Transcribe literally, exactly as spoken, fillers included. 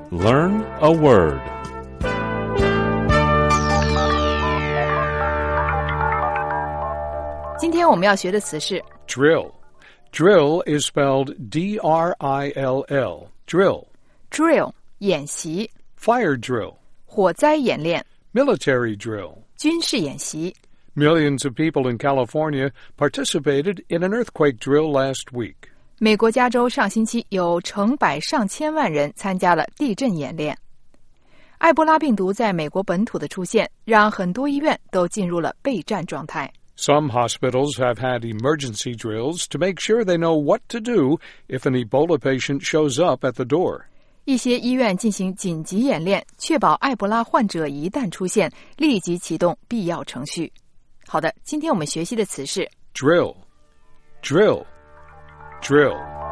Learn a word. Today 今天我们要学的词是 Drill. Drill is spelled D R I L L. Drill. drill 演习 Fire drill. 火灾演练 Military drill. 军事演习 Millions of people in California participated in an earthquake drill last week. 美国加州上星期有成百上千万人参加了地震演练。埃博拉病毒在美国本土的出现，让很多医院都进入了备战状态。 Some hospitals have had emergency drills to make sure they know what to do if an Ebola patient shows up at the door. 一些医院进行紧急演练，确保埃博拉患者一旦出现，立即启动必要程序。好的，今天我们学习的词是 Drill. Drill. Drill.